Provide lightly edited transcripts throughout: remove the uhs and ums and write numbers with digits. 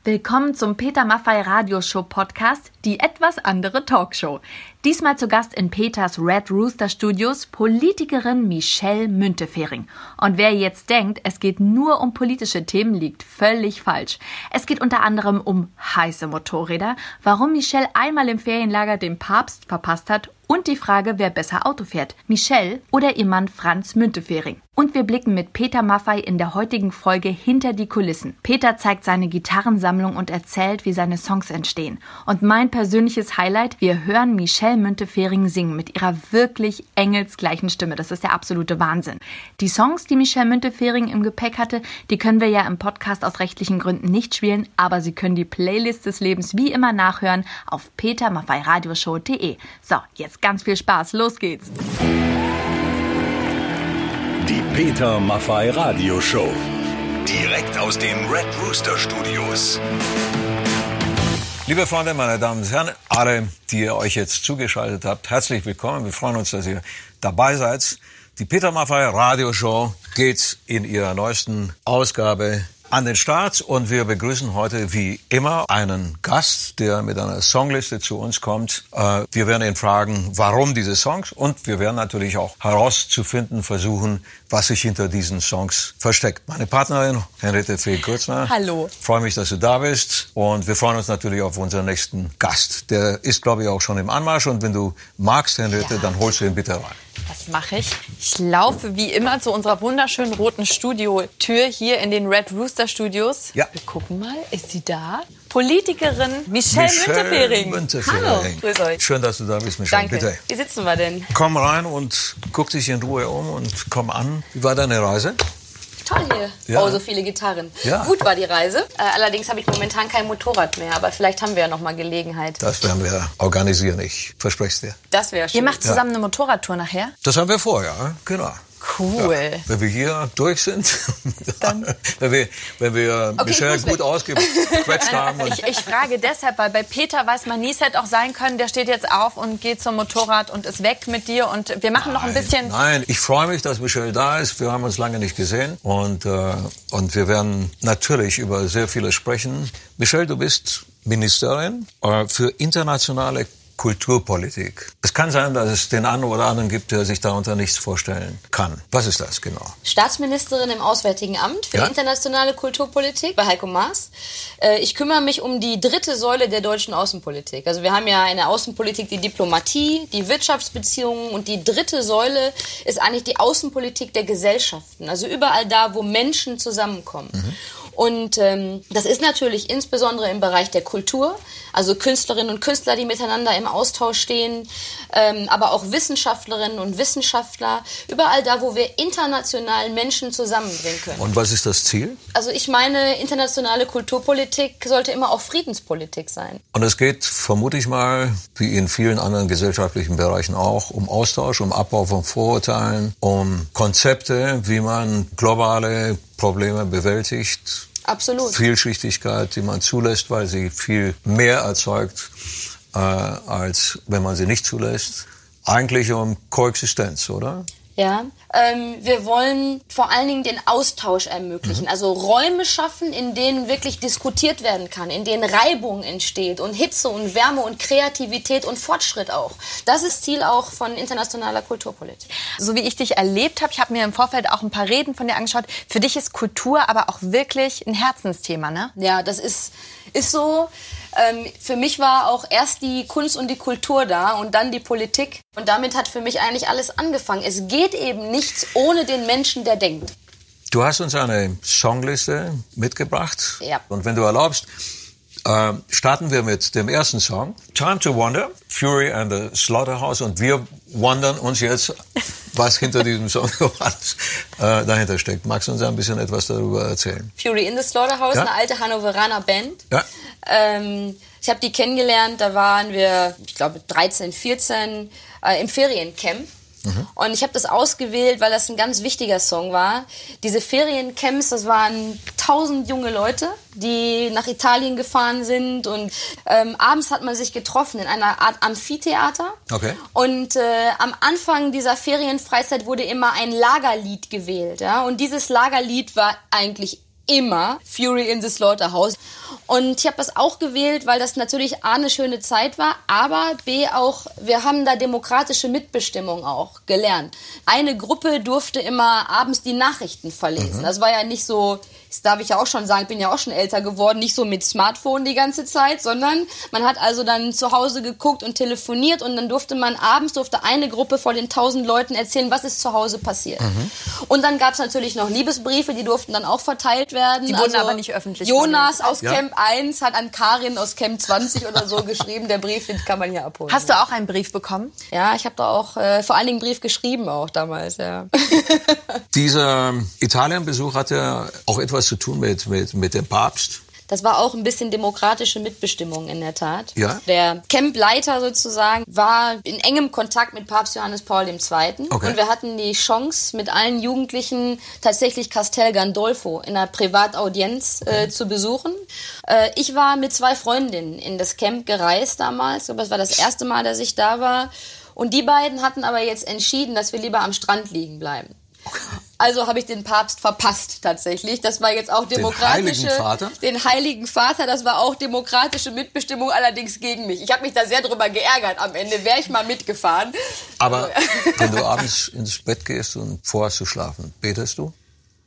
Willkommen zum Peter Maffay Radioshow Podcast, die etwas andere Talkshow. Diesmal zu Gast in Peters Red Rooster Studios Politikerin Michelle Müntefering. Und wer jetzt denkt, es geht nur um politische Themen, liegt völlig falsch. Es geht unter anderem um heiße Motorräder, warum Michelle einmal im Ferienlager den Papst verpasst hat und die Frage, wer besser Auto fährt, Michelle oder ihr Mann Franz Müntefering. Und wir blicken mit Peter Maffay in der heutigen Folge hinter die Kulissen. Peter zeigt seine Gitarrensammlung und erzählt, wie seine Songs entstehen. Und mein persönliches Highlight, wir hören Michelle Müntefering singen mit ihrer wirklich engelsgleichen Stimme. Das ist der absolute Wahnsinn. Die Songs, die Michelle Müntefering im Gepäck hatte, die können wir ja im Podcast aus rechtlichen Gründen nicht spielen, aber Sie können die Playlist des Lebens wie immer nachhören auf petermaffay-radioshow.de. So, jetzt ganz viel Spaß, los geht's! Die Peter Maffay Radioshow. Direkt aus den Red Rooster Studios. Liebe Freunde, meine Damen und Herren, alle, die ihr euch jetzt zugeschaltet habt, herzlich willkommen. Wir freuen uns, dass ihr dabei seid. Die Peter Maffay Radioshow geht in ihrer neuesten Ausgabe an den Start und wir begrüßen heute wie immer einen Gast, der mit einer Songliste zu uns kommt. Wir werden ihn fragen, warum diese Songs, und wir werden natürlich auch herauszufinden versuchen, was sich hinter diesen Songs versteckt. Meine Partnerin Henriette Fee-Grützner. Hallo. Freue mich, dass du da bist und wir freuen uns natürlich auf unseren nächsten Gast. Der ist, glaube ich, auch schon im Anmarsch und wenn du magst, Henriette, dann holst du ihn bitte rein. Das mache ich. Ich laufe wie immer zu unserer wunderschönen roten Studiotür hier in den Red Rooster Studios. Ja. Wir gucken mal, ist sie da? Politikerin Michelle Müntefering. Hallo, grüß euch. Schön, dass du da bist, Michelle. Danke. Bitte. Wie sitzen wir denn? Komm rein und guck dich in Ruhe um und komm an. Wie war deine Reise? Toll hier. Ja. Oh, so viele Gitarren. Ja. Gut war die Reise. Allerdings habe ich momentan kein Motorrad mehr. Aber vielleicht haben wir ja noch mal Gelegenheit. Das werden wir organisieren, ich verspreche es dir. Das wäre schön. Ihr macht zusammen eine Motorradtour nachher? Das haben wir vor, ja, genau. Cool. Ja. Wenn wir hier durch sind, dann wenn wir Michelle gut ausgequetscht haben. Und Ich frage deshalb, weil bei Peter weiß man nie, es hätte auch sein können, der steht jetzt auf und geht zum Motorrad und ist weg mit dir und wir machen noch ein bisschen... Nein, ich freue mich, dass Michelle da ist. Wir haben uns lange nicht gesehen und wir werden natürlich über sehr vieles sprechen. Michelle, du bist Ministerin für internationale Kulturpolitik. Es kann sein, dass es den einen oder anderen gibt, der sich darunter nichts vorstellen kann. Was ist das genau? Staatsministerin im Auswärtigen Amt für internationale Kulturpolitik bei Heiko Maas. Ich kümmere mich um die dritte Säule der deutschen Außenpolitik. Also wir haben ja eine Außenpolitik, die Diplomatie, die Wirtschaftsbeziehungen und die dritte Säule ist eigentlich die Außenpolitik der Gesellschaften. Also überall da, wo Menschen zusammenkommen. Mhm. Und das ist natürlich insbesondere im Bereich der Kultur, also Künstlerinnen und Künstler, die miteinander im Austausch stehen, aber auch Wissenschaftlerinnen und Wissenschaftler, überall da, wo wir international Menschen zusammenbringen können. Und was ist das Ziel? Also ich meine, internationale Kulturpolitik sollte immer auch Friedenspolitik sein. Und es geht, vermute ich mal, wie in vielen anderen gesellschaftlichen Bereichen auch, um Austausch, um Abbau von Vorurteilen, um Konzepte, wie man globale Probleme bewältigt. Absolut. Vielschichtigkeit, die man zulässt, weil sie viel mehr erzeugt, als wenn man sie nicht zulässt. Eigentlich um Koexistenz, oder? Ja, wir wollen vor allen Dingen den Austausch ermöglichen, also Räume schaffen, in denen wirklich diskutiert werden kann, in denen Reibung entsteht und Hitze und Wärme und Kreativität und Fortschritt auch. Das ist Ziel auch von internationaler Kulturpolitik. So wie ich dich erlebt habe, ich habe mir im Vorfeld auch ein paar Reden von dir angeschaut, für dich ist Kultur aber auch wirklich ein Herzensthema, ne? Ja, das ist so. Für mich war auch erst die Kunst und die Kultur da und dann die Politik. Und damit hat für mich eigentlich alles angefangen. Es geht eben nichts ohne den Menschen, der denkt. Du hast uns eine Songliste mitgebracht. Ja. Und wenn du erlaubst, starten wir mit dem ersten Song. Time to Wonder, Fury and the Slaughterhouse. Und wir wundern uns jetzt, was hinter diesem Song dahinter steckt. Magst du uns ein bisschen etwas darüber erzählen? Fury in the Slaughterhouse, eine alte Hannoveraner Band. Ja. Ich habe die kennengelernt, da waren wir, ich glaube 13, 14, im Feriencamp. Und ich habe das ausgewählt, weil das ein ganz wichtiger Song war. Diese Feriencamps, das waren 1000 junge Leute, die nach Italien gefahren sind. Und abends hat man sich getroffen in einer Art Amphitheater. Okay. Und am Anfang dieser Ferienfreizeit wurde immer ein Lagerlied gewählt. Ja? Und dieses Lagerlied war eigentlich immer Fury in the Slaughterhouse. Und ich habe das auch gewählt, weil das natürlich A, eine schöne Zeit war, aber B auch, wir haben da demokratische Mitbestimmung auch gelernt. Eine Gruppe durfte immer abends die Nachrichten verlesen. Das war ja nicht so, das darf ich ja auch schon sagen, ich bin ja auch schon älter geworden, nicht so mit Smartphone die ganze Zeit, sondern man hat also dann zu Hause geguckt und telefoniert und dann durfte eine Gruppe vor den 1000 Leuten erzählen, was ist zu Hause passiert. Und dann gab es natürlich noch Liebesbriefe, die durften dann auch verteilt werden. Die wurden aber nicht öffentlich. Jonas aus Camp 1 hat an Karin aus Camp 20 oder so geschrieben, der Brief, den kann man hier abholen. Hast du auch einen Brief bekommen? Ja, ich habe da auch vor allen Dingen einen Brief geschrieben auch damals, ja. Dieser Italienbesuch hatte auch etwas zu tun mit dem Papst. Das war auch ein bisschen demokratische Mitbestimmung in der Tat. Ja. Der Campleiter sozusagen war in engem Kontakt mit Papst Johannes Paul II. Okay. Und wir hatten die Chance, mit allen Jugendlichen tatsächlich Castel Gandolfo in einer Privataudienz zu besuchen. Ich war mit 2 Freundinnen in das Camp gereist damals. Das war das erste Mal, dass ich da war. Und die beiden hatten aber jetzt entschieden, dass wir lieber am Strand liegen bleiben. Also habe ich den Papst verpasst tatsächlich. Das war jetzt auch demokratische... Den Heiligen Vater? Den Heiligen Vater, das war auch demokratische Mitbestimmung, allerdings gegen mich. Ich habe mich da sehr drüber geärgert. Am Ende wäre ich mal mitgefahren. Aber wenn du abends ins Bett gehst und vorhast zu schlafen, betest du?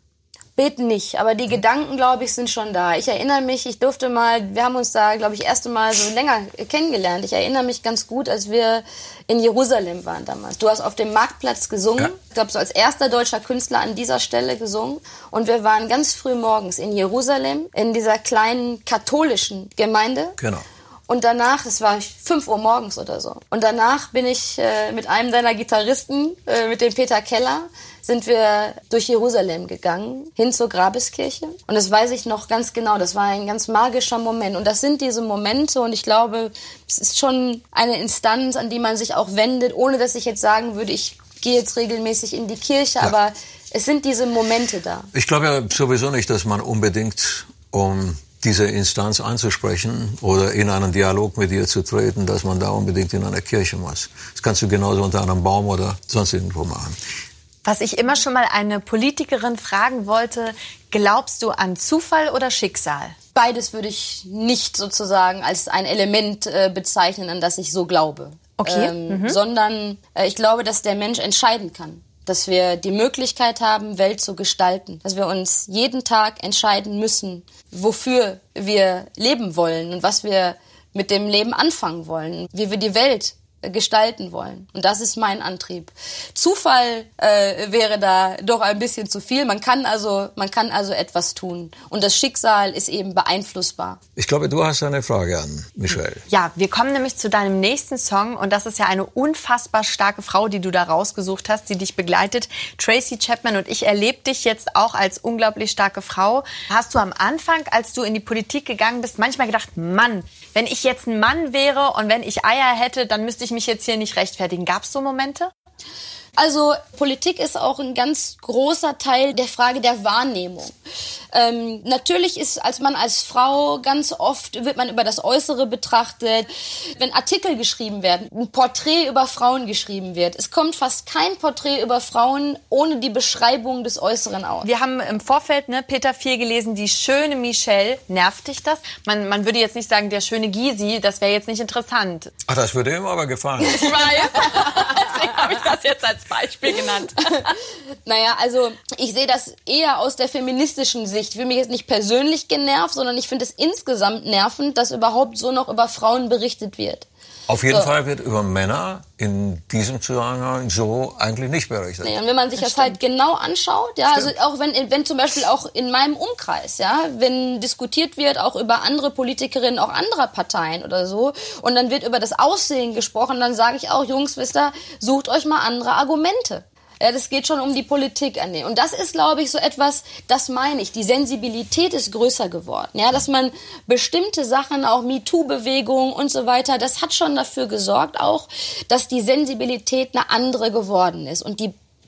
Beten nicht, aber die Gedanken, glaube ich, sind schon da. Ich erinnere mich, wir haben uns da, glaube ich, erste Mal so länger kennengelernt. Ich erinnere mich ganz gut, als wir in Jerusalem waren damals. Du hast auf dem Marktplatz gesungen. Ja. Ich glaube, so als erster deutscher Künstler an dieser Stelle gesungen. Und wir waren ganz früh morgens in Jerusalem, in dieser kleinen katholischen Gemeinde. Genau. Und danach, es war 5 Uhr morgens oder so. Und danach bin ich mit einem deiner Gitarristen, mit dem Peter Keller, sind wir durch Jerusalem gegangen, hin zur Grabeskirche. Und das weiß ich noch ganz genau, das war ein ganz magischer Moment. Und das sind diese Momente und ich glaube, es ist schon eine Instanz, an die man sich auch wendet, ohne dass ich jetzt sagen würde, ich gehe jetzt regelmäßig in die Kirche, aber es sind diese Momente da. Ich glaube ja sowieso nicht, dass man unbedingt, um diese Instanz anzusprechen oder in einen Dialog mit ihr zu treten, dass man da unbedingt in einer Kirche muss. Das kannst du genauso unter einem Baum oder sonst irgendwo machen. Was ich immer schon mal eine Politikerin fragen wollte, glaubst du an Zufall oder Schicksal? Beides würde ich nicht sozusagen als ein Element bezeichnen, an das ich so glaube. Okay. Sondern ich glaube, dass der Mensch entscheiden kann. Dass wir die Möglichkeit haben, Welt zu gestalten. Dass wir uns jeden Tag entscheiden müssen, wofür wir leben wollen und was wir mit dem Leben anfangen wollen. Wie wir die Welt gestalten wollen. Und das ist mein Antrieb. Zufall wäre da doch ein bisschen zu viel. Man kann also etwas tun. Und das Schicksal ist eben beeinflussbar. Ich glaube, du hast eine Frage an Michelle. Ja, wir kommen nämlich zu deinem nächsten Song. Und das ist ja eine unfassbar starke Frau, die du da rausgesucht hast, die dich begleitet. Tracy Chapman. Und ich erlebe dich jetzt auch als unglaublich starke Frau. Hast du am Anfang, als du in die Politik gegangen bist, manchmal gedacht, Mann, wenn ich jetzt ein Mann wäre und wenn ich Eier hätte, dann müsste ich mich jetzt hier nicht rechtfertigen. Gab es so Momente? Also Politik ist auch ein ganz großer Teil der Frage der Wahrnehmung. Natürlich ist man als Frau ganz oft, wird man über das Äußere betrachtet. Wenn Artikel geschrieben werden, ein Porträt über Frauen geschrieben wird, es kommt fast kein Porträt über Frauen ohne die Beschreibung des Äußeren aus. Wir haben im Vorfeld, Peter 4 gelesen, die schöne Michelle. Nervt dich das? Man würde jetzt nicht sagen, der schöne Gysi, das wäre jetzt nicht interessant. Ach, das würde ihm aber gefallen. Ich weiß. Deswegen habe ich das jetzt als Beispiel genannt. Naja, also ich sehe das eher aus der feministischen Sicht. Ich will mich jetzt nicht persönlich genervt, sondern ich finde es insgesamt nervend, dass überhaupt so noch über Frauen berichtet wird. Auf jeden Fall wird über Männer in diesem Zusammenhang so eigentlich nicht berichtet. Nee, und wenn man sich das halt genau anschaut, ja, also auch wenn zum Beispiel auch in meinem Umkreis, ja, wenn diskutiert wird auch über andere Politikerinnen, auch anderer Parteien oder so, und dann wird über das Aussehen gesprochen, dann sage ich auch, Jungs, wisst ihr, sucht euch mal andere Argumente. Ja, das geht schon um die Politik an dem. Und das ist, glaube ich, so etwas, das meine ich. Die Sensibilität ist größer geworden. Ja, dass man bestimmte Sachen, auch MeToo-Bewegung und so weiter, das hat schon dafür gesorgt auch, dass die Sensibilität eine andere geworden ist. Und die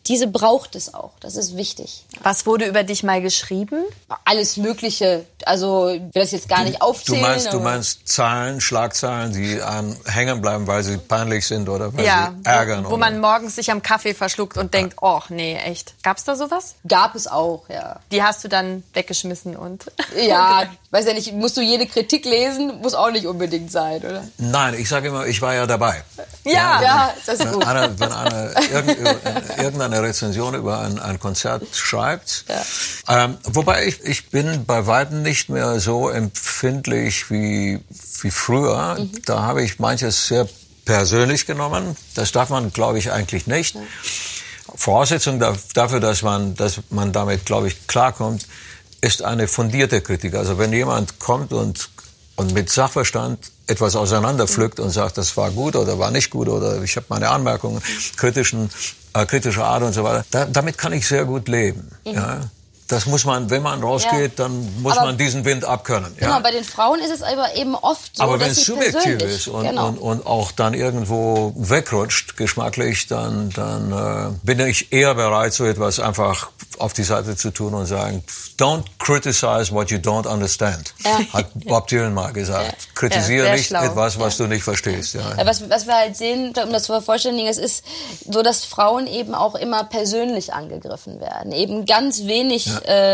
diese braucht es auch. Das ist wichtig. Was wurde über dich mal geschrieben? Alles Mögliche. Also ich will das jetzt gar nicht aufzählen. Du meinst Zahlen, Schlagzeilen, die einem hängen bleiben, weil sie peinlich sind oder weil sie ärgern. Wo man morgens sich am Kaffee verschluckt und denkt, oh nee, echt. Gab's da sowas? Gab es auch, ja. Die hast du dann weggeschmissen und... Ja, weiß ja nicht, musst du jede Kritik lesen? Muss auch nicht unbedingt sein, oder? Nein, ich sage immer, ich war ja dabei. Ja, das ist gut. Wenn einer irgendeine Rezension über ein Konzert schreibt. Ja. Wobei ich bin bei weitem nicht mehr so empfindlich wie früher. Da habe ich manches sehr persönlich genommen. Das darf man, glaube ich, eigentlich nicht. Ja. Voraussetzung dafür, dass man damit, glaube ich, klarkommt, ist eine fundierte Kritik. Also wenn jemand kommt und mit Sachverstand etwas auseinanderpflückt und sagt, das war gut oder war nicht gut oder ich habe meine Anmerkungen kritischer Art und so weiter, damit kann ich sehr gut leben. Ja? Das muss man, wenn man rausgeht, dann muss man diesen Wind abkönnen. Genau, bei den Frauen ist es aber eben oft so, aber wenn dass es subjektiv ist und auch dann irgendwo wegrutscht, geschmacklich, dann bin ich eher bereit, so etwas einfach auf die Seite zu tun und sagen, don't criticize what you don't understand, hat Bob Dylan mal gesagt. Ja. Kritisiere nicht etwas, was du nicht verstehst. Ja. Was wir halt sehen, um das zu vervollständigen, es ist so, dass Frauen eben auch immer persönlich angegriffen werden. Eben ganz wenig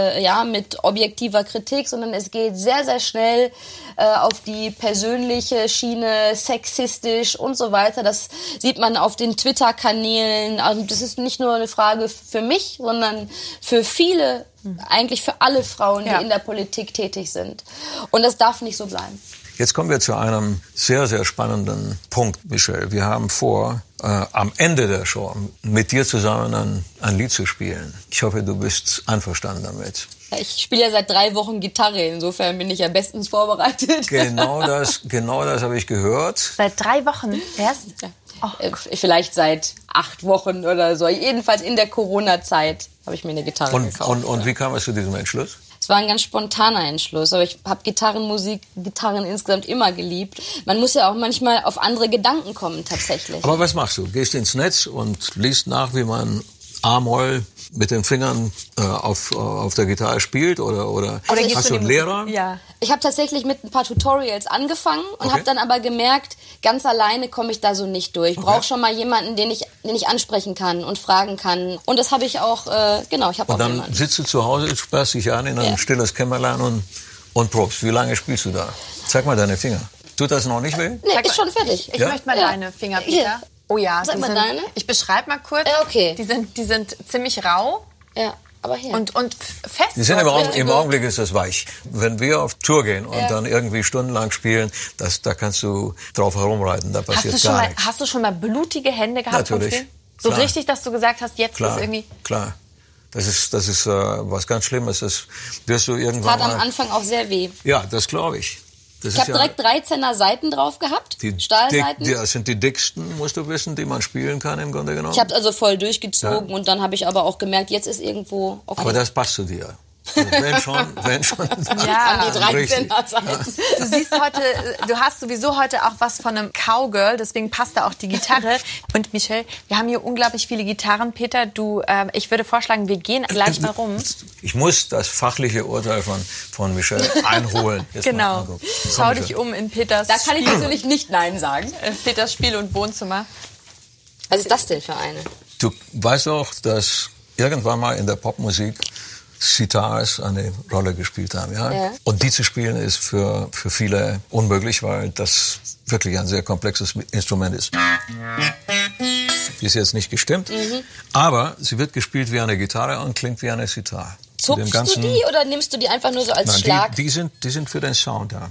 mit objektiver Kritik, sondern es geht sehr, sehr schnell auf die persönliche Schiene, sexistisch und so weiter. Das sieht man auf den Twitter-Kanälen. Also das ist nicht nur eine Frage für mich, sondern für viele, eigentlich für alle Frauen, die in der Politik tätig sind. Und das darf nicht so bleiben. Jetzt kommen wir zu einem sehr, sehr spannenden Punkt, Michelle. Wir haben vor, am Ende der Show mit dir zusammen ein Lied zu spielen. Ich hoffe, du bist einverstanden damit. Ich spiele ja seit 3 Wochen Gitarre, insofern bin ich ja bestens vorbereitet. Genau das habe ich gehört. Seit 3 Wochen erst? Ja. Oh. Vielleicht seit 8 Wochen oder so. Jedenfalls in der Corona-Zeit habe ich mir eine Gitarre gekauft. Und wie kam es zu diesem Entschluss? Es war ein ganz spontaner Entschluss, aber ich habe Gitarren insgesamt immer geliebt. Man muss ja auch manchmal auf andere Gedanken kommen, tatsächlich. Aber was machst du? Gehst ins Netz und liest nach, wie man A-Moll mit den Fingern auf der Gitarre spielt oder hast du einen Lehrer? Ja. Ich habe tatsächlich mit ein paar Tutorials angefangen und habe dann aber gemerkt, ganz alleine komme ich da so nicht durch. Ich brauche schon mal jemanden, den ich ansprechen kann und fragen kann. Und das habe ich auch, ich habe auch jemanden. Und dann sitzt du zu Hause, sperrst dich an in ein stilles Kämmerlein und probst. Wie lange spielst du da? Zeig mal deine Finger. Tut das noch nicht weh? Nee, ist schon fertig. Ich möchte mal deine Finger, Peter. Hier. Oh ja, sag mal deine. Ich beschreibe mal kurz. Ja, okay. Die sind ziemlich rau. Ja, aber hier. Und fest. Die sind im Augenblick ist das weich. Wenn wir auf Tour gehen und dann irgendwie stundenlang spielen, da kannst du drauf herumreiten, da passiert gar nichts. Hast du schon mal blutige Hände gehabt? Natürlich. So richtig, dass du gesagt hast, jetzt klar, ist irgendwie... Klar. Das ist was ganz Schlimmes. Das wirst du irgendwann tat am Anfang auch sehr weh. Ja, das glaube ich. Ich habe direkt 13er Seiten drauf gehabt, Stahlseiten. Das sind die dicksten, musst du wissen, die man spielen kann im Grunde genommen. Ich habe also voll durchgezogen und dann habe ich aber auch gemerkt, jetzt ist irgendwo okay. Aber das passt zu dir. Also wenn schon. An die 13er Seiten. Du siehst du hast sowieso heute auch was von einem Cowgirl, deswegen passt da auch die Gitarre. Und Michelle, wir haben hier unglaublich viele Gitarren. Peter, ich würde vorschlagen, wir gehen gleich mal rum. Ich muss das fachliche Urteil von Michelle einholen. Jetzt genau. Schau dich um in Peters Da kann ich natürlich nicht Nein sagen. Peters Spiel- und Wohnzimmer. Was ist das denn für eine? Du weißt doch, dass irgendwann mal in der Popmusik Sitars eine Rolle gespielt haben, ja? Und die zu spielen ist für viele unmöglich, weil das wirklich ein sehr komplexes Instrument ist. Die ist jetzt nicht gestimmt, aber sie wird gespielt wie eine Gitarre und klingt wie eine Sitar. Zupfst du die oder nimmst du die einfach nur so als Schlag? Die sind für den Sound da.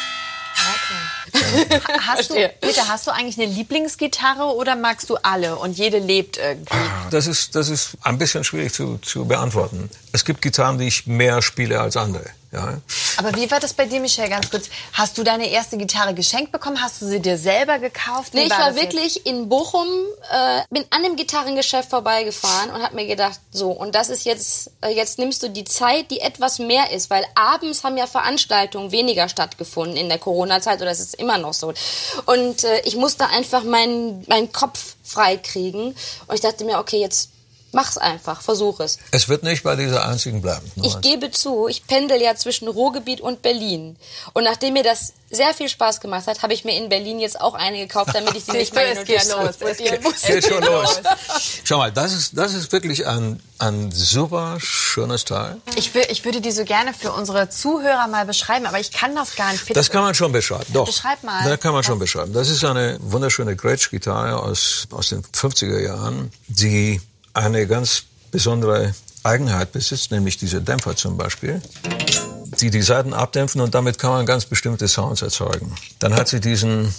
Okay. Peter, hast du eigentlich eine Lieblingsgitarre oder magst du alle und jede lebt irgendwie? Das ist ein bisschen schwierig zu beantworten. Es gibt Gitarren, die ich mehr spiele als andere. Ja. Aber wie war das bei dir, Michelle, ganz kurz? Hast du deine erste Gitarre geschenkt bekommen? Hast du sie dir selber gekauft? Nee, ich war wirklich in Bochum, bin an dem Gitarrengeschäft vorbeigefahren und habe mir gedacht, so, und das ist jetzt nimmst du die Zeit, die etwas mehr ist, weil abends haben ja Veranstaltungen weniger stattgefunden in der Corona-Zeit, oder es ist immer noch so. Und ich musste einfach meinen Kopf frei kriegen und ich dachte mir, okay, jetzt Mach's einfach, versuch es. Es wird nicht bei dieser einzigen bleiben. Ich gebe zu, ich pendel ja zwischen Ruhrgebiet und Berlin. Und nachdem mir das sehr viel Spaß gemacht hat, habe ich mir in Berlin jetzt auch eine gekauft, damit ich sie nicht mehr hin und her transportieren muss. Geht schon los. Schau mal, das ist wirklich ein super schönes Teil. Ich würde die so gerne für unsere Zuhörer mal beschreiben, aber ich kann das gar nicht. Peter, das kann man schon beschreiben, doch. Beschreib mal. Das kann man schon beschreiben. Das ist eine wunderschöne Gretsch-Gitarre aus den 50er Jahren, die eine ganz besondere Eigenheit besitzt, nämlich diese Dämpfer zum Beispiel, die Saiten abdämpfen und damit kann man ganz bestimmte Sounds erzeugen. Dann hat sie diesen...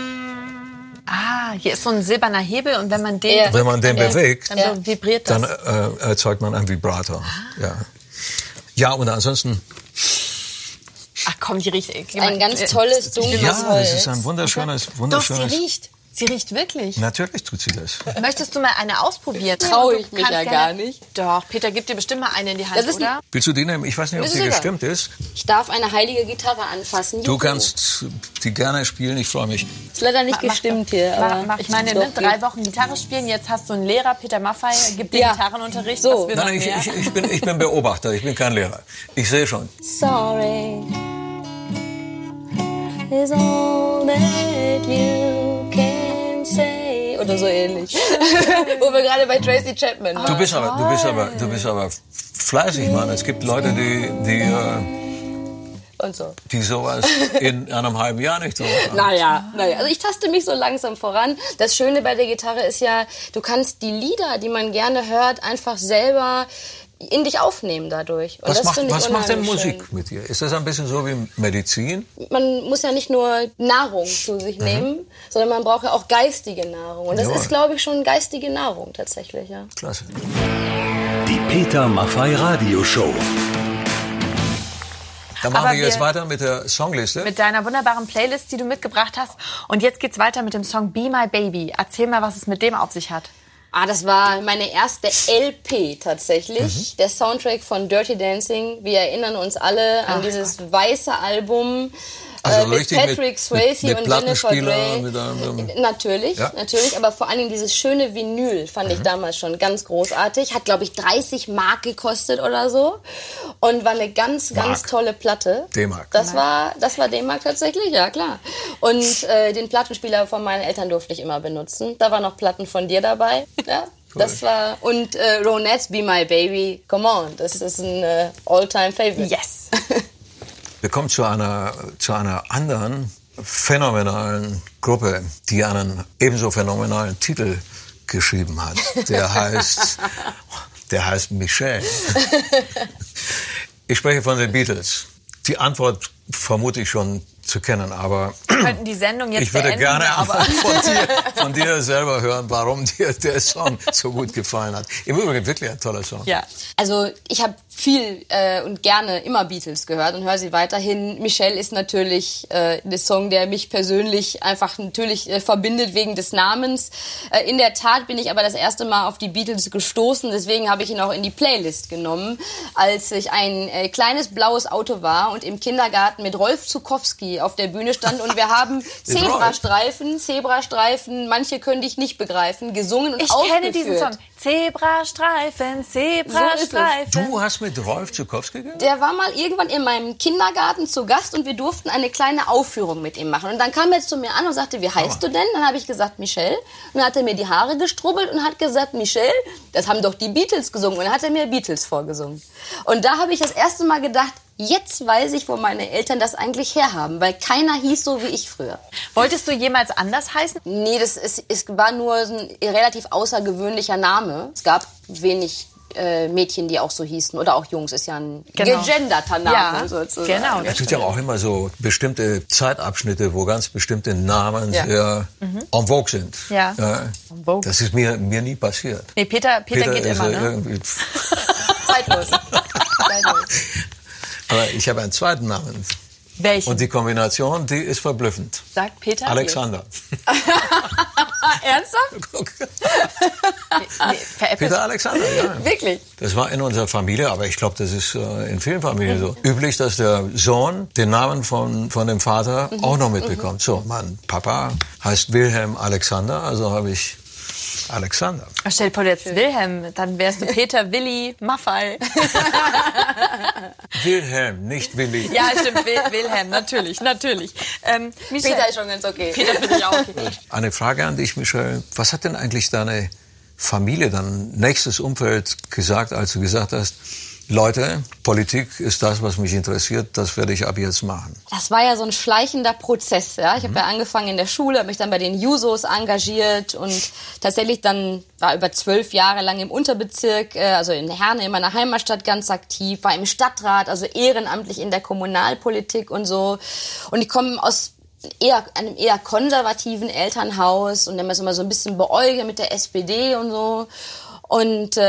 hier ist so ein silberner Hebel und wenn man den, bewegt, dann so vibriert das. Dann erzeugt man einen Vibrator. Ja, und ansonsten... Ach komm, die riecht... Ein ganz tolles, dunkles Holz. Das ist ein wunderschönes... Doch, sie riecht. Sie riecht wirklich. Natürlich tut sie das. Möchtest du mal eine ausprobieren? Traue ich mich ja gar nicht. Doch, Peter, gib dir bestimmt mal eine in die Hand, oder? Willst du die nehmen? Ich weiß nicht, ob sie gestimmt ist. Ich darf eine heilige Gitarre anfassen. Du kannst die gerne spielen, ich freue mich. Ist leider nicht gestimmt hier. Aber ich meine, 3 Wochen Gitarre spielen, jetzt hast du einen Lehrer, Peter Maffay, gibt dir Gitarrenunterricht. So. Nein, ich bin Beobachter, ich bin kein Lehrer. Ich sehe schon. Sorry is all that you can say. Oder so ähnlich. Wo wir gerade bei Tracy Chapman waren. Du bist aber fleißig, Mann. Es gibt Leute, die sowas in einem halben Jahr nicht so machen. Naja. Also ich taste mich so langsam voran. Das Schöne bei der Gitarre ist ja, du kannst die Lieder, die man gerne hört, einfach selber in dich aufnehmen dadurch. Und was macht denn Musik mit dir? Ist das ein bisschen so wie Medizin? Man muss ja nicht nur Nahrung zu sich nehmen, sondern man braucht ja auch geistige Nahrung. Und das ist, glaube ich, schon geistige Nahrung tatsächlich, ja. Klasse. Die Peter Maffay Radio Show. Dann machen wir jetzt weiter mit der Songliste. Mit deiner wunderbaren Playlist, die du mitgebracht hast. Und jetzt geht's weiter mit dem Song Be My Baby. Erzähl mal, was es mit dem auf sich hat. Das war meine erste LP tatsächlich. Der Soundtrack von Dirty Dancing. Wir erinnern uns alle an dieses weiße Album. Mit Patrick Swayze und Jennifer Grey. Natürlich, aber vor allen Dingen dieses schöne Vinyl fand ich damals schon ganz großartig. Hat, glaube ich, 30 Mark gekostet oder so. Und war eine ganz tolle Platte. D-Mark. Das war D-Mark tatsächlich, ja klar. Und den Plattenspieler von meinen Eltern durfte ich immer benutzen. Da waren noch Platten von dir dabei. Ja. Cool. Das war, und Ronettes Be My Baby, come on, das ist ein All-Time-Favorite. Yes! Wir kommen zu einer anderen phänomenalen Gruppe, die einen ebenso phänomenalen Titel geschrieben hat. Der heißt Michelle. Ich spreche von den Beatles. Die Antwort vermute ich schon zu kennen, aber wir könnten die Sendung jetzt ich würde gerne von dir selber hören, warum dir der Song so gut gefallen hat. Im Übrigen wirklich ein toller Song. Ja, also ich habe viel und gerne immer Beatles gehört und höre sie weiterhin. Michelle ist natürlich der Song, der mich persönlich einfach natürlich verbindet wegen des Namens. In der Tat bin ich aber das erste Mal auf die Beatles gestoßen, deswegen habe ich ihn auch in die Playlist genommen, als ich ein kleines blaues Auto war und im Kindergarten mit Rolf Zuckowski auf der Bühne stand und wir haben Zebrastreifen, manche können dich nicht begreifen, gesungen und aufgeführt. Ich kenne diesen Song. Zebrastreifen. So du hast mit Rolf Zuckowski gegangen? Der war mal irgendwann in meinem Kindergarten zu Gast und wir durften eine kleine Aufführung mit ihm machen. Und dann kam er zu mir an und sagte, wie heißt du denn? Dann habe ich gesagt, Michelle. Und dann hat er mir die Haare gestrubbelt und hat gesagt, Michelle, das haben doch die Beatles gesungen. Und dann hat er mir Beatles vorgesungen. Und da habe ich das erste Mal gedacht, jetzt weiß ich, wo meine Eltern das eigentlich herhaben, weil keiner hieß so wie ich früher. Wolltest du jemals anders heißen? Nee, es war nur ein relativ außergewöhnlicher Name. Es gab wenig Mädchen, die auch so hießen, oder auch Jungs, ist ja ein gegenderter Name sozusagen. Genau. Es gibt ja auch immer so bestimmte Zeitabschnitte, wo ganz bestimmte Namen sehr en vogue sind. Ja. En vogue. Das ist mir nie passiert. Nee, Peter geht immer, ne? Zeitlos. Aber ich habe einen zweiten Namen. Welchen? Und die Kombination, die ist verblüffend. Sagt Peter? Alexander. Ernsthaft? Peter Alexander, ja. Wirklich? Das war in unserer Familie, aber ich glaube, das ist in vielen Familien so üblich, dass der Sohn den Namen von dem Vater auch noch mitbekommt. So, mein Papa heißt Wilhelm Alexander, also habe ich Alexander. Stell dir vor, jetzt Wilhelm, dann wärst du Peter, Willi, Maffei. Wilhelm, nicht Willi. Ja, stimmt, Wilhelm, natürlich. Michel, Peter ist schon ganz okay. Peter finde ich auch okay. Eine Frage an dich, Michel. Was hat denn eigentlich deine Familie, dein nächstes Umfeld gesagt, als du gesagt hast, Leute, Politik ist das, was mich interessiert, das werde ich ab jetzt machen? Das war ja so ein schleichender Prozess. Ja? Ich habe ja angefangen in der Schule, habe mich dann bei den Jusos engagiert und tatsächlich dann war über 12 Jahre lang im Unterbezirk, also in Herne, in meiner Heimatstadt ganz aktiv, war im Stadtrat, also ehrenamtlich in der Kommunalpolitik und so. Und ich komme aus einem eher konservativen Elternhaus und dann immer so ein bisschen beäugt mit der SPD und so. Und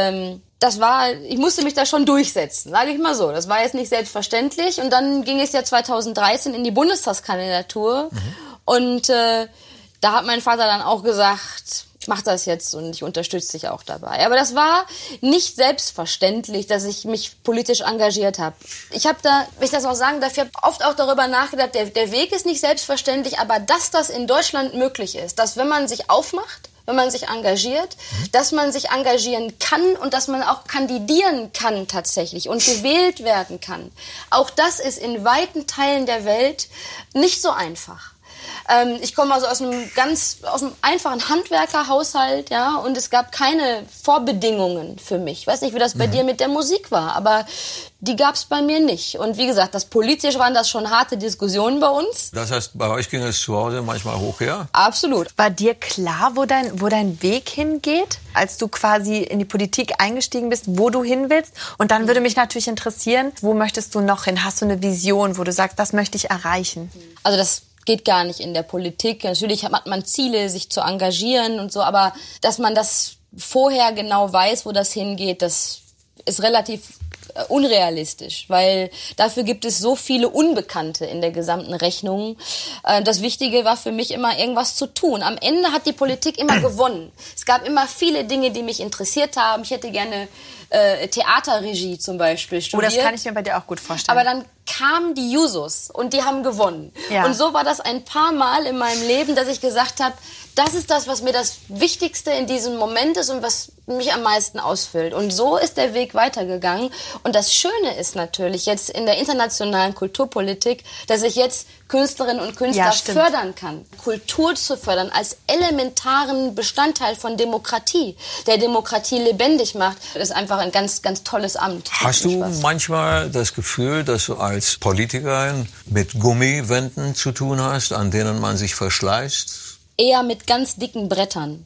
ich musste mich da schon durchsetzen, sage ich mal so. Das war jetzt nicht selbstverständlich. Und dann ging es ja 2013 in die Bundestagskandidatur. Und da hat mein Vater dann auch gesagt, mach das jetzt und ich unterstütze dich auch dabei. Aber das war nicht selbstverständlich, dass ich mich politisch engagiert habe. Ich habe da, wenn ich das auch sagen darf, ich habe oft auch darüber nachgedacht, der Weg ist nicht selbstverständlich, aber dass das in Deutschland möglich ist, dass wenn man sich aufmacht, wenn man sich engagiert, dass man sich engagieren kann und dass man auch kandidieren kann tatsächlich und gewählt werden kann. Auch das ist in weiten Teilen der Welt nicht so einfach. Ich komme also aus einem einfachen Handwerkerhaushalt, ja, und es gab keine Vorbedingungen für mich. Ich weiß nicht, wie das bei dir mit der Musik war, aber die gab es bei mir nicht. Und wie gesagt, politisch waren das schon harte Diskussionen bei uns. Das heißt, bei euch ging es zu Hause manchmal hoch her? Absolut. War dir klar, wo dein Weg hingeht, als du quasi in die Politik eingestiegen bist, wo du hin willst? Und dann würde mich natürlich interessieren, wo möchtest du noch hin? Hast du eine Vision, wo du sagst, das möchte ich erreichen? Also das geht gar nicht in der Politik. Natürlich hat man Ziele, sich zu engagieren und so, aber dass man das vorher genau weiß, wo das hingeht, das ist relativ unrealistisch, weil dafür gibt es so viele Unbekannte in der gesamten Rechnung. Das Wichtige war für mich immer, irgendwas zu tun. Am Ende hat die Politik immer gewonnen. Es gab immer viele Dinge, die mich interessiert haben. Ich hätte gerne Theaterregie zum Beispiel studiert. Oh, das kann ich mir bei dir auch gut vorstellen. Aber dann kamen die Jusos und die haben gewonnen. Ja. Und so war das ein paar Mal in meinem Leben, dass ich gesagt habe, das ist das, was mir das Wichtigste in diesem Moment ist und was mich am meisten ausfüllt. Und so ist der Weg weitergegangen. Und das Schöne ist natürlich jetzt in der internationalen Kulturpolitik, dass ich jetzt Künstlerinnen und Künstler fördern kann. Kultur zu fördern als elementaren Bestandteil von Demokratie, der Demokratie lebendig macht, das ist einfach ein ganz, ganz tolles Amt. Hast du manchmal das Gefühl, dass du als Politikerin mit Gummiwänden zu tun hast, an denen man sich verschleißt? Eher mit ganz dicken Brettern.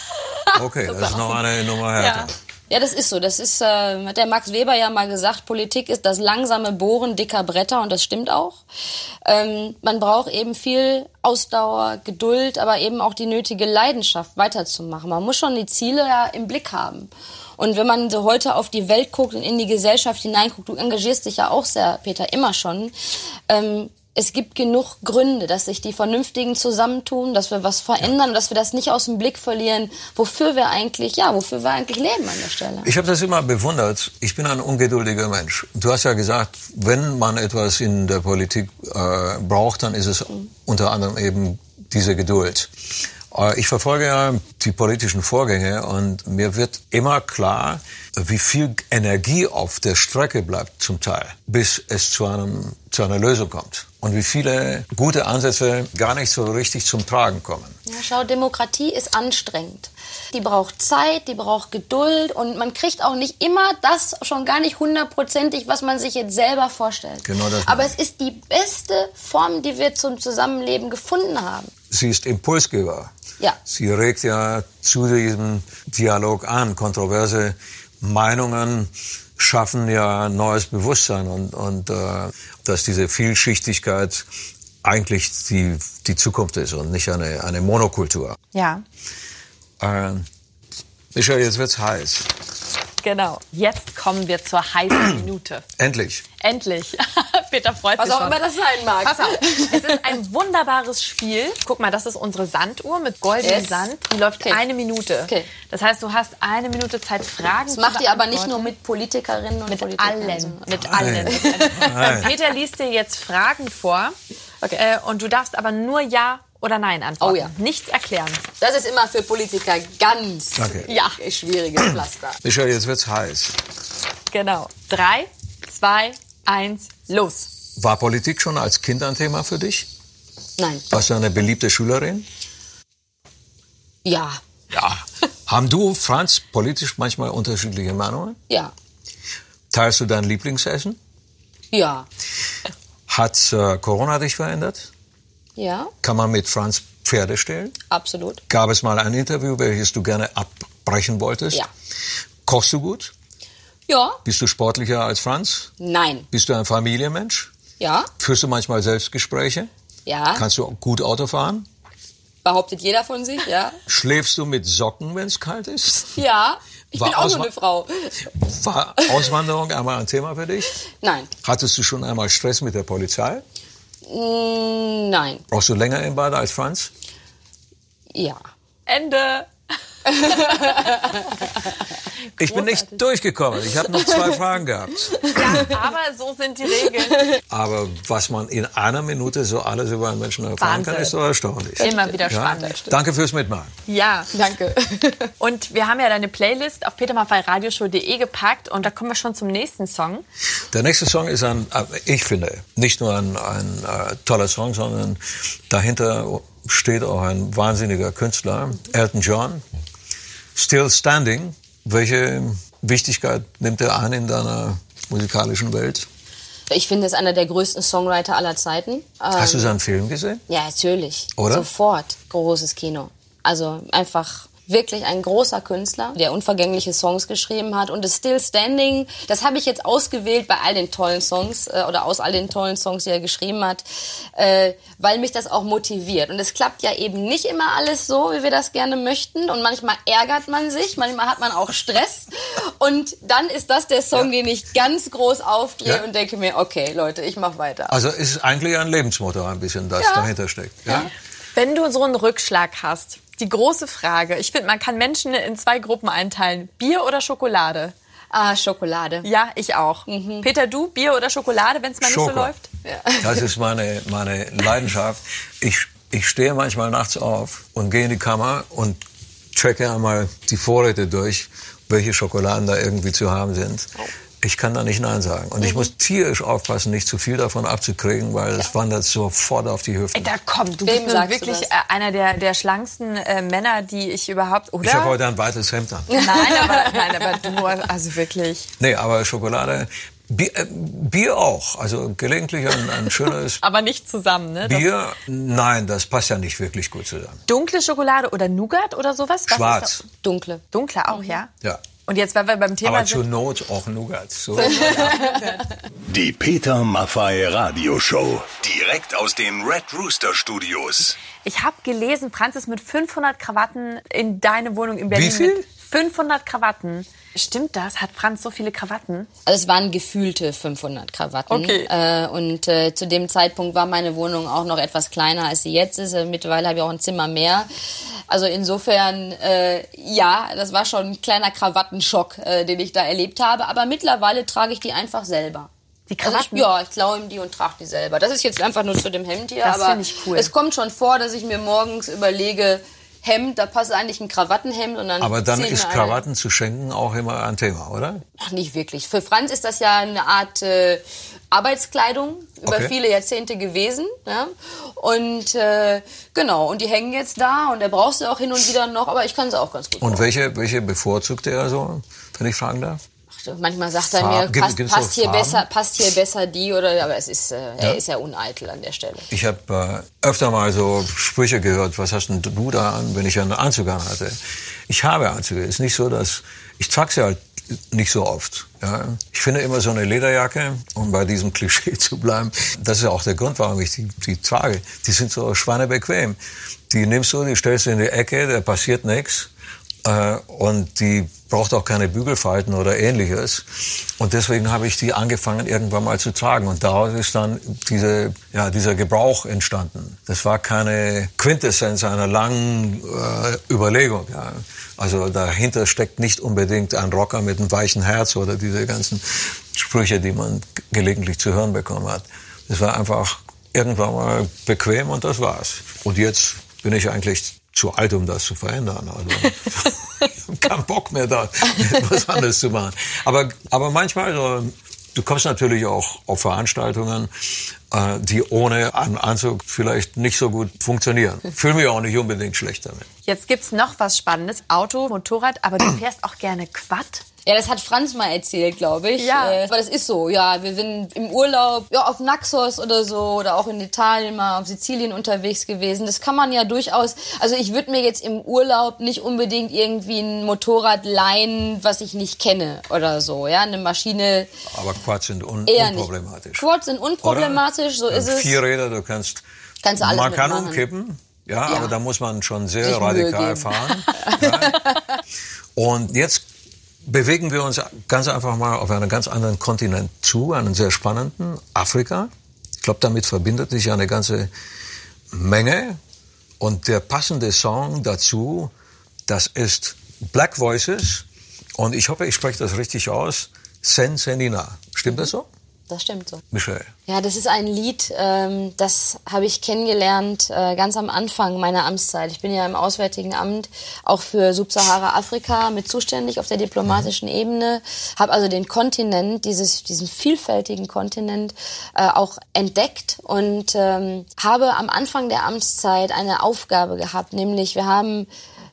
Okay, das ist noch eine Nummer härter. Ja, das ist so. Das ist, hat der Max Weber ja mal gesagt, Politik ist das langsame Bohren dicker Bretter und das stimmt auch. Man braucht eben viel Ausdauer, Geduld, aber eben auch die nötige Leidenschaft weiterzumachen. Man muss schon die Ziele ja im Blick haben. Und wenn man so heute auf die Welt guckt und in die Gesellschaft hineinguckt, du engagierst dich ja auch sehr, Peter, immer schon, es gibt genug Gründe, dass sich die Vernünftigen zusammentun, dass wir was verändern und dass wir das nicht aus dem Blick verlieren, wofür wir eigentlich leben an der Stelle. Ich habe das immer bewundert. Ich bin ein ungeduldiger Mensch. Du hast ja gesagt, wenn man etwas in der Politik braucht, dann ist es unter anderem eben diese Geduld. Ich verfolge ja die politischen Vorgänge und mir wird immer klar, wie viel Energie auf der Strecke bleibt zum Teil, bis es zu einer Lösung kommt. Und wie viele gute Ansätze gar nicht so richtig zum Tragen kommen. Ja, schau, Demokratie ist anstrengend. Die braucht Zeit, die braucht Geduld und man kriegt auch nicht immer das, schon gar nicht 100%, was man sich jetzt selber vorstellt. Genau das. Aber es ist die beste Form, die wir zum Zusammenleben gefunden haben. Sie ist Impulsgeber. Ja. Sie regt ja zu diesem Dialog an. Kontroverse Meinungen schaffen ja neues Bewusstsein und dass diese Vielschichtigkeit eigentlich die Zukunft ist und nicht eine Monokultur. Ja. Michael, jetzt wird's heiß. Genau. Jetzt kommen wir zur heißen Minute. Endlich. Endlich. Peter freut sich schon. Was auch immer das sein mag. Pass auf. Es ist ein wunderbares Spiel. Guck mal, das ist unsere Sanduhr mit goldenem Sand. Die läuft 1 Minute. Okay. Das heißt, du hast 1 Minute Zeit, Fragen zu beantworten. Das macht ihr aber nicht nur mit Politikerinnen und Politikern. Mit allen. Peter liest dir jetzt Fragen vor. Okay. Und du darfst aber nur Ja oder Nein antworten. Oh ja. Nichts erklären. Das ist immer für Politiker ganz Ja. schwieriges Pflaster. Michelle, jetzt wird's heiß. Genau. 3, 2, 1, los. War Politik schon als Kind ein Thema für dich? Nein. Warst du eine beliebte Schülerin? Ja. Ja. Haben du, Franz, politisch manchmal unterschiedliche Meinungen? Ja. Teilst du dein Lieblingsessen? Ja. Hat Corona dich verändert? Ja. Kann man mit Franz Pferde stehlen? Absolut. Gab es mal ein Interview, welches du gerne abbrechen wolltest? Ja. Kochst du gut? Ja. Bist du sportlicher als Franz? Nein. Bist du ein Familienmensch? Ja. Führst du manchmal Selbstgespräche? Ja. Kannst du gut Auto fahren? Behauptet jeder von sich, ja. Schläfst du mit Socken, wenn es kalt ist? Ja. Ich War bin auch so eine Frau. War Auswanderung einmal ein Thema für dich? Nein. Hattest du schon einmal Stress mit der Polizei? Nein. Brauchst du länger im Bad als Franz? Ja. Ende. Ich bin nicht durchgekommen. Ich habe noch 2 Fragen gehabt. Ja, aber so sind die Regeln. Aber was man in einer Minute so alles über einen Menschen erfahren kann, Wahnsinn. ist doch erstaunlich. Immer wieder spannend. Danke fürs Mitmachen. Ja. Danke. Und wir haben ja deine Playlist auf petermaffeiradioshow.de gepackt und da kommen wir schon zum nächsten Song. Der nächste Song ist ich finde, nicht nur ein toller Song, sondern dahinter steht auch ein wahnsinniger Künstler, Elton John. Still Standing. Welche Wichtigkeit nimmt er an in deiner musikalischen Welt? Ich finde, er ist einer der größten Songwriter aller Zeiten. Hast du seinen Film gesehen? Ja, natürlich. Oder? Sofort. Großes Kino. Also einfach wirklich ein großer Künstler, der unvergängliche Songs geschrieben hat. Und das Still Standing, das habe ich jetzt ausgewählt bei all den tollen Songs oder aus all den tollen Songs, die er geschrieben hat, weil mich das auch motiviert. Und es klappt ja eben nicht immer alles so, wie wir das gerne möchten. Und manchmal ärgert man sich, manchmal hat man auch Stress. Und dann ist das der Song, den ich ganz groß aufdrehe und denke mir, okay, Leute, ich mache weiter. Also ist eigentlich ein Lebensmotto ein bisschen, das dahinter steckt. Ja? Wenn du so einen Rückschlag hast, die große Frage, ich finde, man kann Menschen in 2 Gruppen einteilen. Bier oder Schokolade? Ah, Schokolade. Ja, ich auch. Peter, du, Bier oder Schokolade, wenn es mal nicht so Schoko. läuft? Ja. Das ist meine Leidenschaft. Ich stehe manchmal nachts auf und gehe in die Kammer und checke einmal die Vorräte durch, welche Schokoladen da irgendwie zu haben sind. Ich kann da nicht Nein sagen. Und ich muss tierisch aufpassen, nicht zu viel davon abzukriegen, weil es wandert sofort auf die Hüften. Da komm, du Wem bist sagst wirklich du das? einer der schlanksten Männer, die ich überhaupt, oder? Ich habe heute ein weites Hemd an. Nein, aber du, also wirklich. Nee, aber Schokolade, Bier auch. Also gelegentlich ein schönes Aber nicht zusammen, ne? Bier. Nein, das passt ja nicht wirklich gut zusammen. Dunkle Schokolade oder Nougat oder sowas? Was Schwarz. ist das? Dunkle. Dunkle auch, ja? Ja. Und jetzt, weil wir beim Thema Aber zur sind, Not auch Nougat. So. Die Peter Maffay Radioshow. Direkt aus den Red Rooster Studios. ich habe gelesen, Franz ist mit 500 Krawatten in deine Wohnung in Berlin. Wie viel? Mit 500 Krawatten. Stimmt das? Hat Franz so viele Krawatten? Also es waren gefühlte 500 Krawatten. Okay. Und zu dem Zeitpunkt war meine Wohnung auch noch etwas kleiner, als sie jetzt ist. Mittlerweile habe ich auch ein Zimmer mehr. Also insofern, ja, das war schon ein kleiner Krawattenschock, den ich da erlebt habe. Aber mittlerweile trage ich die einfach selber. Die Krawatten? Also ich klaue ihm die und trage die selber. Das ist jetzt einfach nur zu dem Hemd hier. Das aber finde ich cool. Es kommt schon vor, dass ich mir morgens überlege, Hemd, da passt eigentlich ein Krawattenhemd. Und dann Aber dann zieh ich ist mir Krawatten zu schenken auch immer ein Thema, oder? Ach, nicht wirklich. Für Franz ist das ja eine Art Arbeitskleidung über Okay. viele Jahrzehnte gewesen. Ja? Und genau, und die hängen jetzt da und er braucht sie auch hin und wieder noch, aber ich kann sie auch ganz gut. Und welche bevorzugt er so, wenn ich fragen darf? Manchmal sagt er Farben. mir, Gibt's passt hier auch besser die oder, aber es ist, er ist ja uneitel an der Stelle. Ich habe öfter mal so Sprüche gehört, was hast denn du da an, wenn ich einen Anzug an hatte? Ich habe Anzüge. Es ist nicht so, dass ich trage sie halt nicht so oft. Ja. Ich finde immer so eine Lederjacke, um bei diesem Klischee zu bleiben, das ist ja auch der Grund, warum ich die trage. Die sind so schweinebequem. Die nimmst du, die stellst du in die Ecke, da passiert nichts. Und die braucht auch keine Bügelfalten oder Ähnliches. Und deswegen habe ich die angefangen, irgendwann mal zu tragen. Und daraus ist dann dieser Gebrauch entstanden. Das war keine Quintessenz einer langen Überlegung. Ja. Also dahinter steckt nicht unbedingt ein Rocker mit einem weichen Herz oder diese ganzen Sprüche, die man gelegentlich zu hören bekommen hat. Das war einfach irgendwann mal bequem und das war's. Und jetzt bin ich eigentlich zu alt, um das zu verändern. Also kein Bock mehr da, was anderes zu machen. Aber manchmal, du kommst natürlich auch auf Veranstaltungen, die ohne einen Anzug vielleicht nicht so gut funktionieren. Fühle mich auch nicht unbedingt schlecht damit. Jetzt gibt's noch was Spannendes. Auto, Motorrad, aber du fährst auch gerne Quad. Ja, das hat Franz mal erzählt, glaube ich. Ja. Aber das ist so, ja. Wir sind im Urlaub, ja, auf Naxos oder so, oder auch in Italien mal auf Sizilien unterwegs gewesen. Das kann man ja durchaus, also ich würde mir jetzt im Urlaub nicht unbedingt irgendwie ein Motorrad leihen, was ich nicht kenne oder so, ja. Eine Maschine. Aber Quads sind unproblematisch. Nicht. Quads sind unproblematisch, oder? So ist es. 4 Räder, du kannst du alles man kann mitmachen. umkippen, ja, aber da muss man schon sehr Sich Mühe radikal geben. fahren. Ja. Und jetzt bewegen wir uns ganz einfach mal auf einen ganz anderen Kontinent zu, einen sehr spannenden, Afrika. Ich glaube, damit verbindet sich eine ganze Menge. Und der passende Song dazu, das ist Black Voices. Und ich hoffe, ich spreche das richtig aus. Sensenina. Stimmt das so? Das stimmt so. Michelle. Ja, das ist ein Lied, das habe ich kennengelernt ganz am Anfang meiner Amtszeit. Ich bin ja im Auswärtigen Amt auch für Subsahara-Afrika mit zuständig auf der diplomatischen Ebene. Habe also den Kontinent, diesen vielfältigen Kontinent auch entdeckt und habe am Anfang der Amtszeit eine Aufgabe gehabt, nämlich wir haben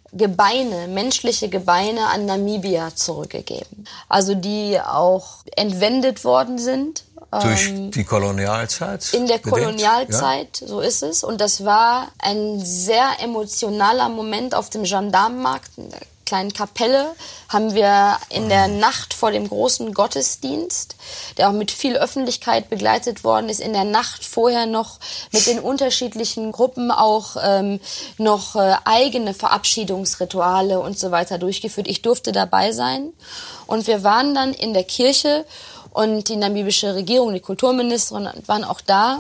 menschliche Gebeine an Namibia zurückgegeben. Also die auch entwendet worden sind. Durch die Kolonialzeit? In der bedingt? Kolonialzeit, ja. So ist es. Und das war ein sehr emotionaler Moment auf dem Gendarmenmarkt, in der kleinen Kapelle, haben wir in der Nacht vor dem großen Gottesdienst, der auch mit viel Öffentlichkeit begleitet worden ist, in der Nacht vorher noch mit den unterschiedlichen Gruppen auch noch eigene Verabschiedungsrituale und so weiter durchgeführt. Ich durfte dabei sein und wir waren dann in der Kirche und die namibische Regierung, die Kulturministerin waren auch da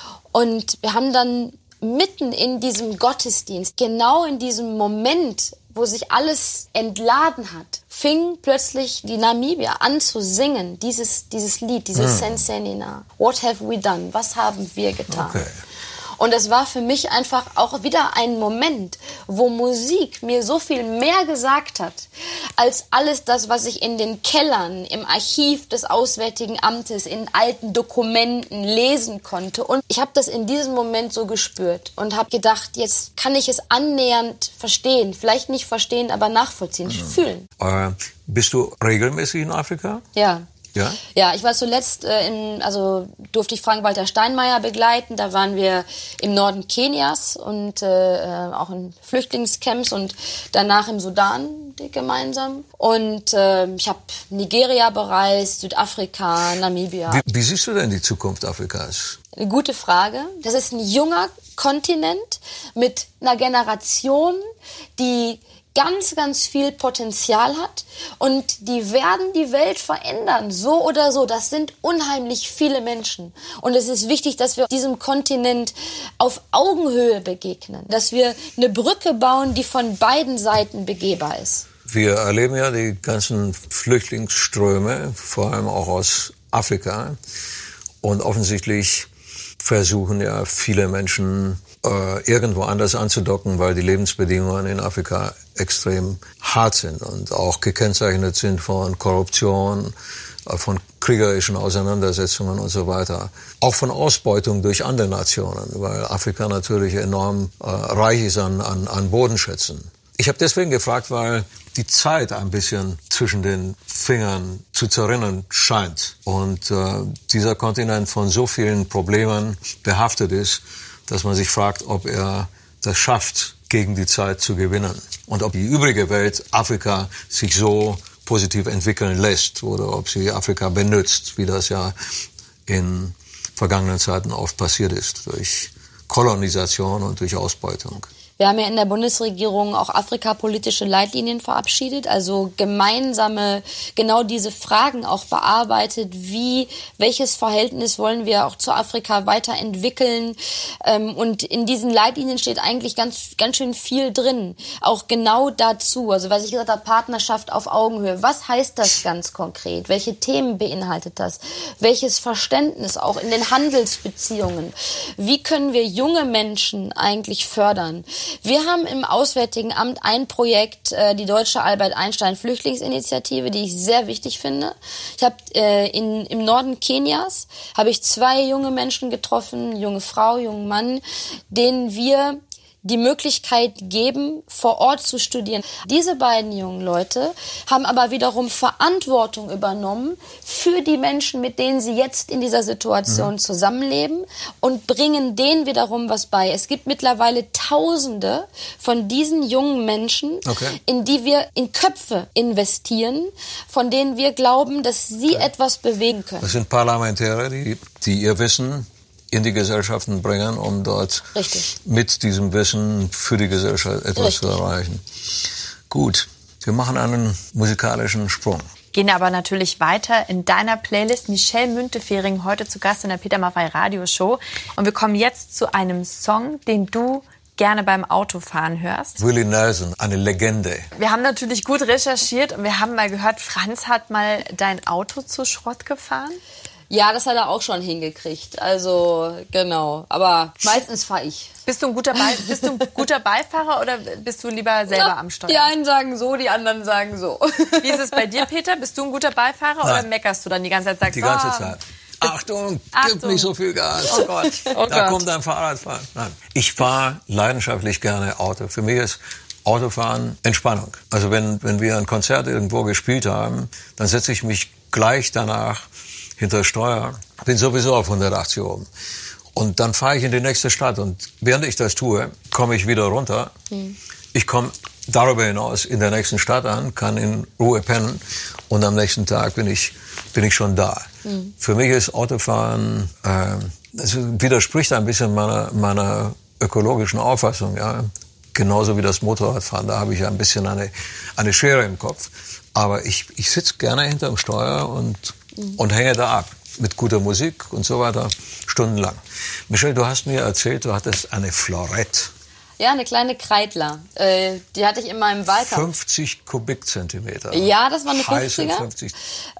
und wir haben dann mitten in diesem Gottesdienst, genau in diesem Moment, wo sich alles entladen hat, fing plötzlich die Namibier an zu singen, dieses Lied, dieses Sensenina. What have we done? Was haben wir getan? Okay. Und das war für mich einfach auch wieder ein Moment, wo Musik mir so viel mehr gesagt hat, als alles das, was ich in den Kellern, im Archiv des Auswärtigen Amtes, in alten Dokumenten lesen konnte. Und ich habe das in diesem Moment so gespürt und habe gedacht, jetzt kann ich es annähernd verstehen. Vielleicht nicht verstehen, aber nachvollziehen, fühlen. Bist du regelmäßig in Afrika? Ja. Ja? Ja, ich war zuletzt, durfte ich Frank-Walter Steinmeier begleiten. Da waren wir im Norden Kenias und auch in Flüchtlingscamps und danach im Sudan gemeinsam. Und ich habe Nigeria bereist, Südafrika, Namibia. Wie siehst du denn die Zukunft Afrikas? Eine gute Frage. Das ist ein junger Kontinent mit einer Generation, die ganz, ganz viel Potenzial hat und die werden die Welt verändern, so oder so. Das sind unheimlich viele Menschen und es ist wichtig, dass wir diesem Kontinent auf Augenhöhe begegnen, dass wir eine Brücke bauen, die von beiden Seiten begehbar ist. Wir erleben ja die ganzen Flüchtlingsströme, vor allem auch aus Afrika und offensichtlich versuchen ja viele Menschen irgendwo anders anzudocken, weil die Lebensbedingungen in Afrika extrem hart sind und auch gekennzeichnet sind von Korruption, von kriegerischen Auseinandersetzungen und so weiter. Auch von Ausbeutung durch andere Nationen, weil Afrika natürlich enorm reich ist an Bodenschätzen. Ich habe deswegen gefragt, weil die Zeit ein bisschen zwischen den Fingern zu zerrinnen scheint und dieser Kontinent von so vielen Problemen behaftet ist, dass man sich fragt, ob er das schafft, gegen die Zeit zu gewinnen. Und ob die übrige Welt, Afrika, sich so positiv entwickeln lässt oder ob sie Afrika benutzt, wie das ja in vergangenen Zeiten oft passiert ist, durch Kolonisation und durch Ausbeutung. Wir haben ja in der Bundesregierung auch afrikapolitische Leitlinien verabschiedet, also gemeinsame, genau diese Fragen auch bearbeitet, welches Verhältnis wollen wir auch zu Afrika weiterentwickeln. Und in diesen Leitlinien steht eigentlich ganz schön viel drin, auch genau dazu. Also was ich gesagt habe, Partnerschaft auf Augenhöhe. Was heißt das ganz konkret? Welche Themen beinhaltet das? Welches Verständnis auch in den Handelsbeziehungen? Wie können wir junge Menschen eigentlich fördern? Wir haben im Auswärtigen Amt ein Projekt, die Deutsche Albert Einstein Flüchtlingsinitiative, die ich sehr wichtig finde. Ich habe im Norden Kenias habe ich 2 junge Menschen getroffen, junge Frau, jungen Mann, denen wir die Möglichkeit geben, vor Ort zu studieren. Diese beiden jungen Leute haben aber wiederum Verantwortung übernommen für die Menschen, mit denen sie jetzt in dieser Situation zusammenleben und bringen denen wiederum was bei. Es gibt mittlerweile Tausende von diesen jungen Menschen, in die wir in Köpfe investieren, von denen wir glauben, dass sie etwas bewegen können. Das sind Parlamentarier, die ihr Wissen in die Gesellschaften bringen, um dort mit diesem Wissen für die Gesellschaft etwas zu erreichen. Gut, wir machen einen musikalischen Sprung. Gehen aber natürlich weiter in deiner Playlist. Michelle Müntefering, heute zu Gast in der Peter Maffay Radioshow. Und wir kommen jetzt zu einem Song, den du gerne beim Autofahren hörst. Willie Nelson, eine Legende. Wir haben natürlich gut recherchiert und wir haben mal gehört, Franz hat mal dein Auto zu Schrott gefahren. Ja, das hat er auch schon hingekriegt. Also, genau. Aber meistens fahre ich. Bist du ein guter Beifahrer oder bist du lieber selber am Steuer? Die einen sagen so, die anderen sagen so. Wie ist es bei dir, Peter? Bist du ein guter Beifahrer oder meckerst du dann die ganze Zeit? Sagst, die ganze Zeit. Achtung, gib nicht so viel Gas. Oh Gott. Da kommt ein Fahrradfahren. Nein. Ich fahre leidenschaftlich gerne Auto. Für mich ist Autofahren Entspannung. Also wenn wir ein Konzert irgendwo gespielt haben, dann setze ich mich gleich danach hinter Steuer, bin sowieso auf 180 oben. Und dann fahre ich in die nächste Stadt und während ich das tue, komme ich wieder runter. Ich komme darüber hinaus in der nächsten Stadt an, kann in Ruhe pennen und am nächsten Tag bin ich schon da. Für mich ist Autofahren, das widerspricht ein bisschen meiner ökologischen Auffassung, ja. Genauso wie das Motorradfahren, da habe ich ein bisschen eine Schere im Kopf. Aber ich sitze gerne hinterm Steuer und hänge da ab mit guter Musik und so weiter, stundenlang. Michelle, du hast mir erzählt, du hattest eine Florette. Ja, eine kleine Kreidler. Die hatte ich in meinem Wahlkampf. 50 Kubikzentimeter. Ja, das war eine 50er. Heiße 50.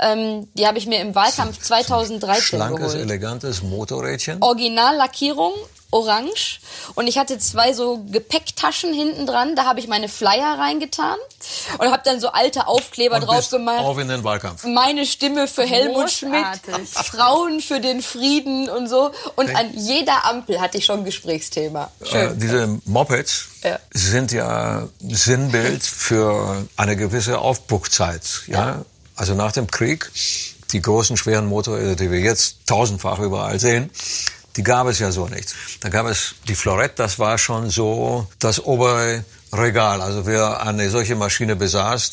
Die habe ich mir im Wahlkampf 2013 schlankes, geholt. elegantes Motorrädchen. Originallackierung, orange. Und ich hatte 2 so Gepäcktaschen hinten dran. Da habe ich meine Flyer reingetan und habe dann so alte Aufkleber drauf gemacht. Auf in den Wahlkampf. Meine Stimme für Helmut Schmidt, Frauen für den Frieden und so. Und an jeder Ampel hatte ich schon Gesprächsthema. Schön. Diese Mopeds sind ja Sinnbild für eine gewisse Aufbruchzeit. Ja? Also nach dem Krieg, die großen, schweren Motorräder, die wir jetzt tausendfach überall sehen, die gab es ja so nicht. Da gab es die Florette, das war schon so das obere Regal. Also wer eine solche Maschine besaß,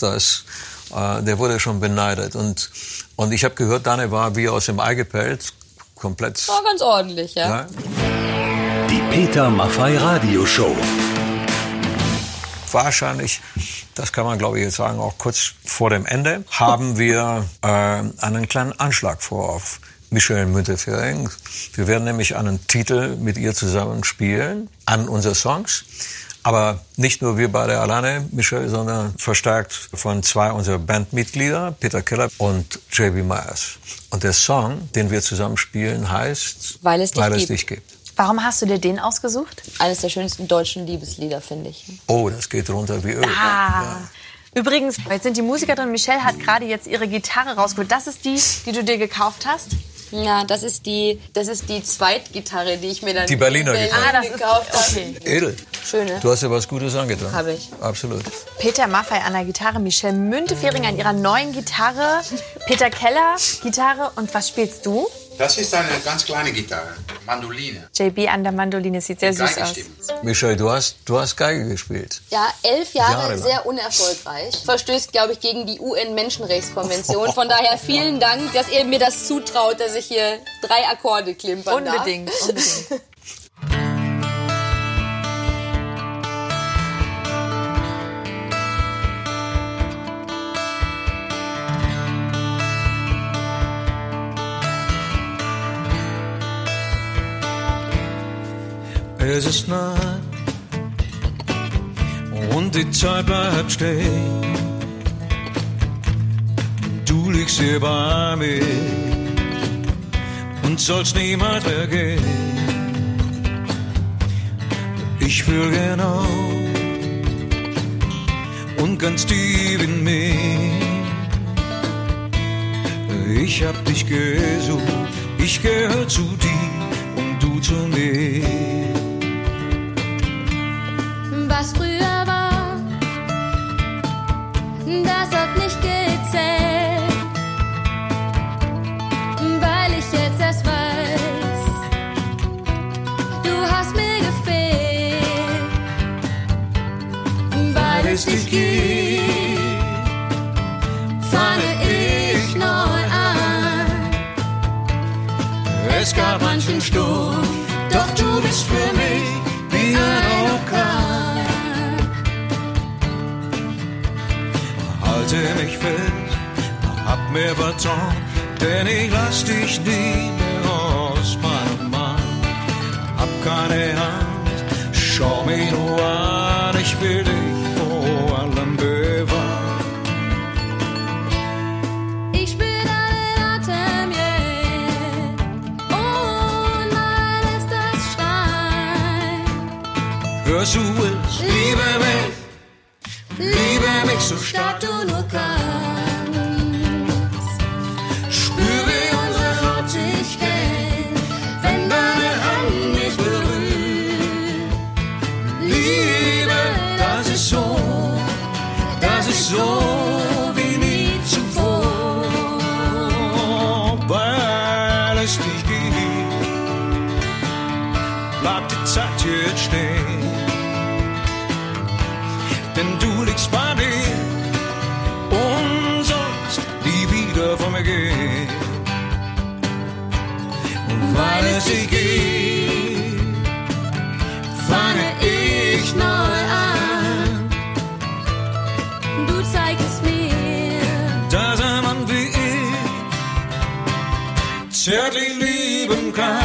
der wurde schon beneidet. Und ich habe gehört, deine war wie aus dem Ei gepellt, komplett. War ganz ordentlich, ja. Die Peter Maffay Radioshow. Wahrscheinlich, das kann man glaube ich jetzt sagen, auch kurz vor dem Ende, haben wir einen kleinen Anschlag vor auf Michelle Müntefering. Wir werden nämlich einen Titel mit ihr zusammen spielen, an unsere Songs. Aber nicht nur wir beide alleine, Michelle, sondern verstärkt von 2 unserer Bandmitglieder, Peter Keller und J.B. Myers. Und der Song, den wir zusammen spielen, heißt Weil es dich gibt. Warum hast du dir den ausgesucht? Eines der schönsten deutschen Liebeslieder, finde ich. Oh, das geht runter wie Öl. Ja. Übrigens, jetzt sind die Musiker drin. Michelle hat gerade jetzt ihre Gitarre rausgeholt. Das ist die du dir gekauft hast? Ja, das ist die Zweitgitarre, die ich mir dann die Berliner Gitarre gekauft habe. Okay. Edel. Schön, ne? Du hast dir was Gutes angetan. Habe ich. Absolut. Peter Maffay an der Gitarre, Michelle Müntefering an ihrer neuen Gitarre, Peter Keller, Gitarre. Und was spielst du? Das ist eine ganz kleine Gitarre, Mandoline. JB an der Mandoline, sieht sehr süß aus. Michelle, du hast Geige gespielt. Ja, 11 Jahre sehr unerfolgreich. Verstößt, glaube ich, gegen die UN-Menschenrechtskonvention. Von daher vielen Dank, dass ihr mir das zutraut, dass ich hier 3 Akkorde klimpern darf. Unbedingt. Es ist Nacht und die Zeit bleibt stehen. Du liegst hier bei mir und sollst niemals mehr gehen. Ich fühl genau und ganz tief in mir. Ich hab dich gesucht, ich gehör zu dir und du zu mir. Was früher war, das hat nicht gezählt, weil ich jetzt erst weiß, du hast mir gefehlt, weil es dich gibt, fange ich neu an. Es gab manchen Sturm, doch du bist für mich wie ein Orkan. Halte mich fest, hab mir Vertrauen, denn ich lass dich nie mehr aus meinem Mann. Hab keine Angst, schau mich nur an, ich will dich vor allem bewahren. Ich spür deinen Atem jetzt und alles das schreit. Hörst du es, liebe mich so stark du nur kannst. Spür wie unsere Haut sich hält, wenn deine Hand mich berührt. Liebe, das ist so wie nie zuvor, weil es dich gibt, bleibt die Zeit jetzt stehen. Denn du liegst bei mir und sollst nie wieder von mir gehen. Und weil es dich gibt, fange ich neu an. Du zeigst mir, Dass ein Mann wie ich zärtlich lieben kann.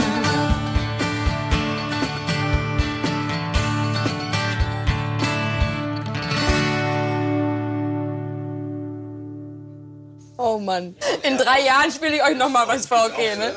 Oh Mann. In 3 Jahren spiele ich euch noch mal was vor, okay, ne?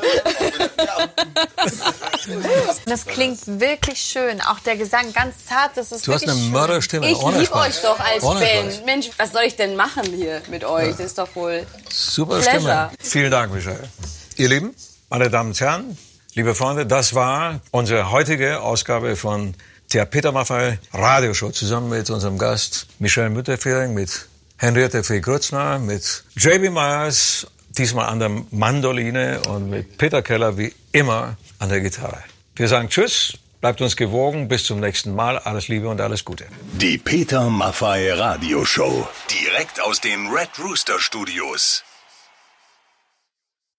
Das klingt wirklich schön. Auch der Gesang ganz zart. Das ist Du hast wirklich eine schön. Mörderstimme. Ich ohne liebe Spaß. euch doch als Ohne Band. Spaß. Mensch, was soll ich denn machen hier mit euch? Das ist doch wohl... Super Pleasure. Stimme. Vielen Dank, Michelle. Ihr Lieben, meine Damen und Herren, liebe Freunde, das war unsere heutige Ausgabe von der Peter Maffay Radioshow zusammen mit unserem Gast Michelle Müntefering, mit Henriette Fee Grützner, mit J.B. Myers, diesmal an der Mandoline und mit Peter Keller wie immer an der Gitarre. Wir sagen Tschüss, bleibt uns gewogen, bis zum nächsten Mal. Alles Liebe und alles Gute. Die Peter Maffay Radioshow. Direkt aus den Red Rooster Studios.